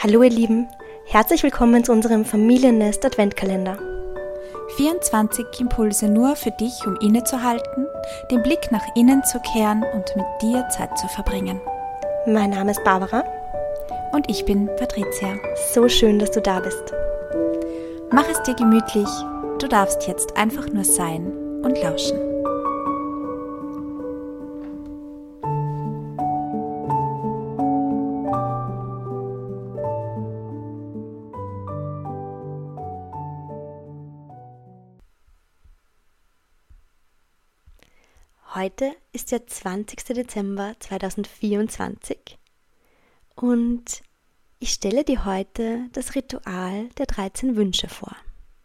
Hallo ihr Lieben, herzlich willkommen zu unserem Familiennest Adventkalender. 24 Impulse nur für dich, um innezuhalten, den Blick nach innen zu kehren und mit dir Zeit zu verbringen. Mein Name ist Barbara. Und ich bin Patricia. So schön, dass du da bist. Mach es dir gemütlich, du darfst jetzt einfach nur sein und lauschen. Heute ist der 20. Dezember 2024 und ich stelle dir heute das Ritual der 13 Wünsche vor.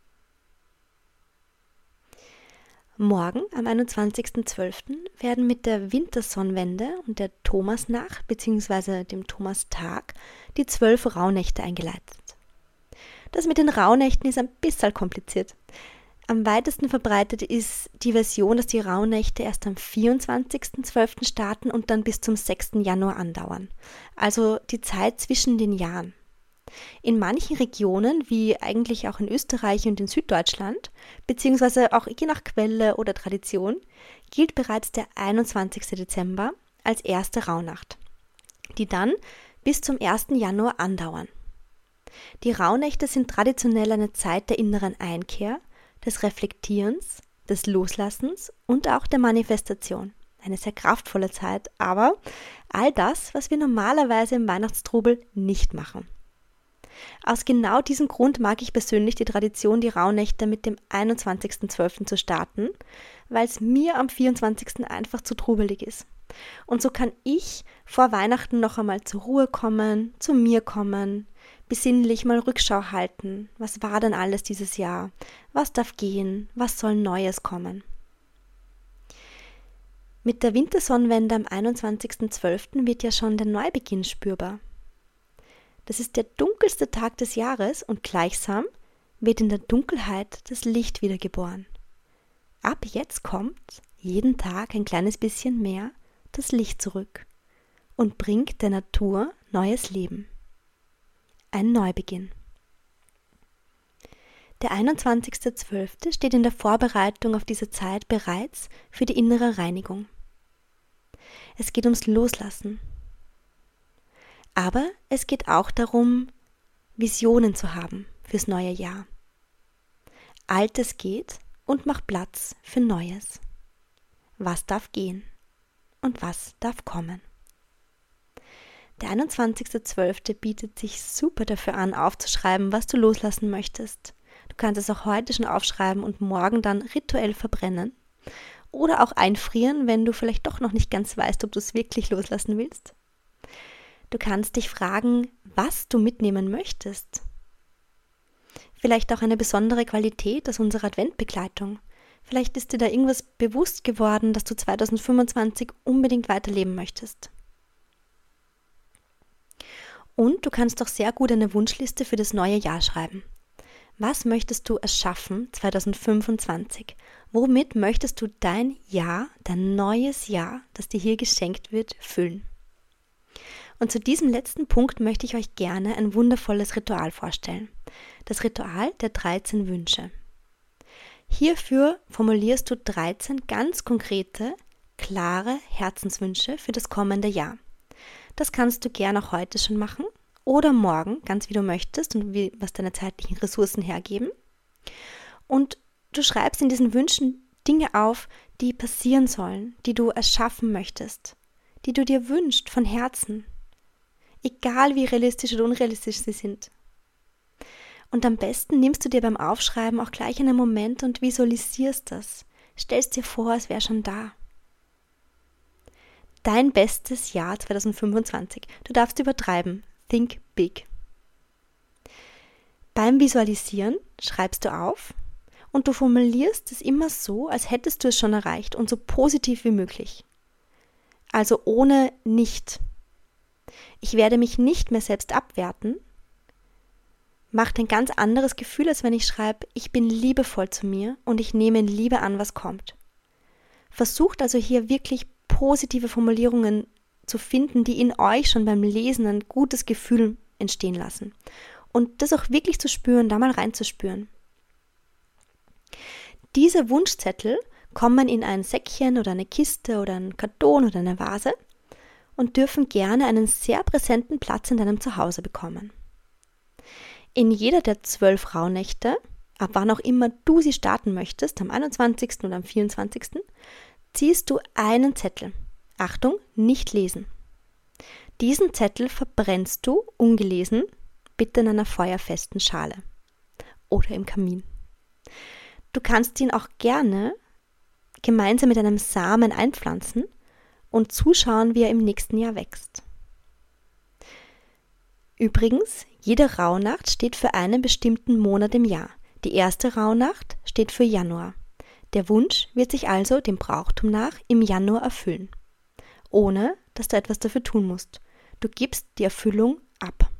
Morgen, am 21.12., werden mit der Wintersonnenwende und der Thomasnacht bzw. dem Thomastag die 12 Rauhnächte eingeleitet. Das mit den Rauhnächten ist ein bisschen kompliziert. Am weitesten verbreitet ist die Version, dass die Rauhnächte erst am 24.12. starten und dann bis zum 6. Januar andauern. Also die Zeit zwischen den Jahren. In manchen Regionen, wie eigentlich auch in Österreich und in Süddeutschland, beziehungsweise auch je nach Quelle oder Tradition, gilt bereits der 21. Dezember als erste Rauhnacht, die dann bis zum 1. Januar andauern. Die Rauhnächte sind traditionell eine Zeit der inneren Einkehr, des Reflektierens, des Loslassens und auch der Manifestation. Eine sehr kraftvolle Zeit, aber all das, was wir normalerweise im Weihnachtstrubel nicht machen. Aus genau diesem Grund mag ich persönlich die Tradition, die Rauhnächte mit dem 21.12. zu starten, weil es mir am 24. einfach zu trubelig ist. Und so kann ich vor Weihnachten noch einmal zur Ruhe kommen, zu mir kommen, besinnlich mal Rückschau halten. Was war denn alles dieses Jahr? Was darf gehen? Was soll Neues kommen? Mit der Wintersonnenwende am 21.12. wird ja schon der Neubeginn spürbar. Das ist der dunkelste Tag des Jahres und gleichsam wird in der Dunkelheit das Licht wiedergeboren. Ab jetzt kommt jeden Tag ein kleines bisschen mehr das Licht zurück und bringt der Natur neues Leben. Ein Neubeginn. Der 21.12. steht in der Vorbereitung auf diese Zeit bereits für die innere Reinigung. Es geht ums Loslassen. Aber es geht auch darum, Visionen zu haben fürs neue Jahr. Altes geht und macht Platz für Neues. Was darf gehen und was darf kommen? Der 21.12. bietet sich super dafür an, aufzuschreiben, was du loslassen möchtest. Du kannst es auch heute schon aufschreiben und morgen dann rituell verbrennen. Oder auch einfrieren, wenn du vielleicht doch noch nicht ganz weißt, ob du es wirklich loslassen willst. Du kannst dich fragen, was du mitnehmen möchtest. Vielleicht auch eine besondere Qualität aus unserer Adventbegleitung. Vielleicht ist dir da irgendwas bewusst geworden, dass du 2025 unbedingt weiterleben möchtest. Und du kannst auch sehr gut eine Wunschliste für das neue Jahr schreiben. Was möchtest du erschaffen 2025? Womit möchtest du dein Jahr, dein neues Jahr, das dir hier geschenkt wird, füllen? Und zu diesem letzten Punkt möchte ich euch gerne ein wundervolles Ritual vorstellen. Das Ritual der 13 Wünsche. Hierfür formulierst du 13 ganz konkrete, klare Herzenswünsche für das kommende Jahr. Das kannst du gerne auch heute schon machen oder morgen, ganz wie du möchtest und was deine zeitlichen Ressourcen hergeben. Und du schreibst in diesen Wünschen Dinge auf, die passieren sollen, die du erschaffen möchtest, die du dir wünschst von Herzen, egal wie realistisch oder unrealistisch sie sind. Und am besten nimmst du dir beim Aufschreiben auch gleich einen Moment und visualisierst das. Stellst dir vor, es wäre schon da. Dein bestes Jahr 2025. Du darfst übertreiben. Think big. Beim Visualisieren schreibst du auf und du formulierst es immer so, als hättest du es schon erreicht und so positiv wie möglich. Also ohne nicht. Ich werde mich nicht mehr selbst abwerten. Macht ein ganz anderes Gefühl, als wenn ich schreibe, ich bin liebevoll zu mir und ich nehme in Liebe an, was kommt. Versucht also hier wirklich positive Formulierungen zu finden, die in euch schon beim Lesen ein gutes Gefühl entstehen lassen. Und das auch wirklich zu spüren, da mal reinzuspüren. Diese Wunschzettel kommen in ein Säckchen oder eine Kiste oder einen Karton oder eine Vase und dürfen gerne einen sehr präsenten Platz in deinem Zuhause bekommen. In jeder der 12 Rauhnächte, ab wann auch immer du sie starten möchtest, am 21. oder am 24., ziehst du einen Zettel. Achtung, nicht lesen. Diesen Zettel verbrennst du ungelesen, bitte in einer feuerfesten Schale oder im Kamin. Du kannst ihn auch gerne gemeinsam mit einem Samen einpflanzen und zuschauen, wie er im nächsten Jahr wächst. Übrigens, jede Rauhnacht steht für einen bestimmten Monat im Jahr. Die erste Rauhnacht steht für Januar. Der Wunsch wird sich also dem Brauchtum nach im Januar erfüllen, ohne dass du etwas dafür tun musst. Du gibst die Erfüllung ab.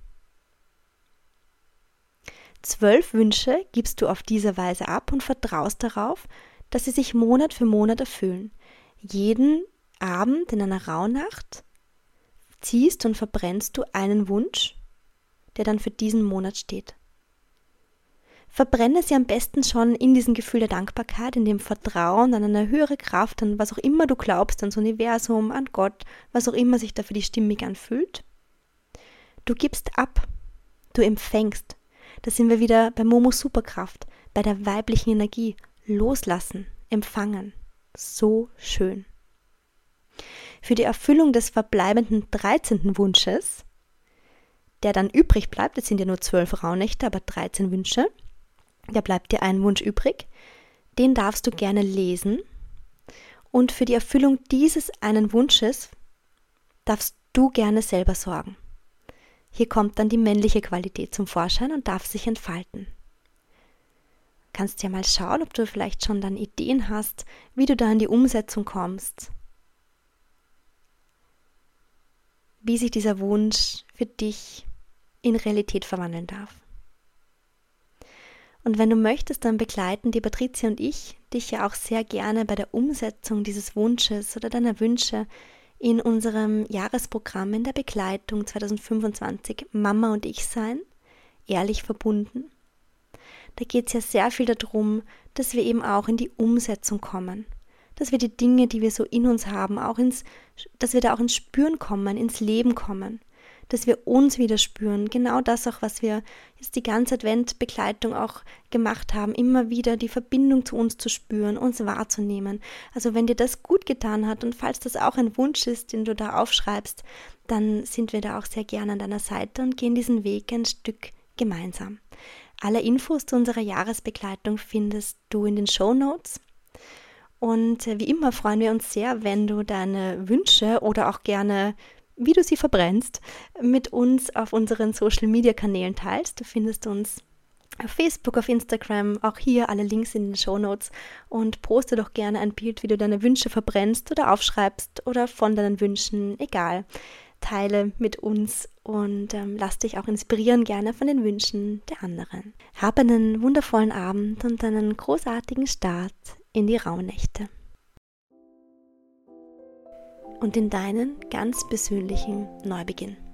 12 Wünsche gibst du auf diese Weise ab und vertraust darauf, dass sie sich Monat für Monat erfüllen. Jeden Abend in einer Rauhnacht ziehst und verbrennst du einen Wunsch, der dann für diesen Monat steht. Verbrenne sie am besten schon in diesem Gefühl der Dankbarkeit, in dem Vertrauen an eine höhere Kraft, an was auch immer du glaubst, ans Universum, an Gott, was auch immer sich da für dich stimmig anfühlt. Du gibst ab, du empfängst. Da sind wir wieder bei Momo Superkraft, bei der weiblichen Energie. Loslassen, empfangen. So schön. Für die Erfüllung des verbleibenden 13. Wunsches, der dann übrig bleibt, es sind ja nur 12 Rauhnächte, aber 13 Wünsche, da bleibt dir ein Wunsch übrig, den darfst du gerne lesen und für die Erfüllung dieses einen Wunsches darfst du gerne selber sorgen. Hier kommt dann die männliche Qualität zum Vorschein und darf sich entfalten. Du kannst ja mal schauen, ob du vielleicht schon dann Ideen hast, wie du da in die Umsetzung kommst. Wie sich dieser Wunsch für dich in Realität verwandeln darf. Und wenn du möchtest, dann begleiten die Patricia und ich dich ja auch sehr gerne bei der Umsetzung dieses Wunsches oder deiner Wünsche in unserem Jahresprogramm in der Begleitung 2025 Mama und ich sein, ehrlich verbunden. Da geht es ja sehr viel darum, dass wir eben auch in die Umsetzung kommen, dass wir die Dinge, die wir so in uns haben, dass wir da auch ins Spüren kommen, ins Leben kommen, dass wir uns wieder spüren, genau das auch, was wir jetzt die ganze Adventbegleitung auch gemacht haben, immer wieder die Verbindung zu uns zu spüren, uns wahrzunehmen. Also wenn dir das gut getan hat und falls das auch ein Wunsch ist, den du da aufschreibst, dann sind wir da auch sehr gerne an deiner Seite und gehen diesen Weg ein Stück gemeinsam. Alle Infos zu unserer Jahresbegleitung findest du in den Shownotes. Und wie immer freuen wir uns sehr, wenn du deine Wünsche oder auch gerne, wie du sie verbrennst, mit uns auf unseren Social-Media-Kanälen teilst. Du findest uns auf Facebook, auf Instagram, auch hier alle Links in den Shownotes und poste doch gerne ein Bild, wie du deine Wünsche verbrennst oder aufschreibst oder von deinen Wünschen, egal. Teile mit uns und lass dich auch inspirieren gerne von den Wünschen der anderen. Hab einen wundervollen Abend und einen großartigen Start in die Rauhnächte. Und in deinen ganz persönlichen Neubeginn.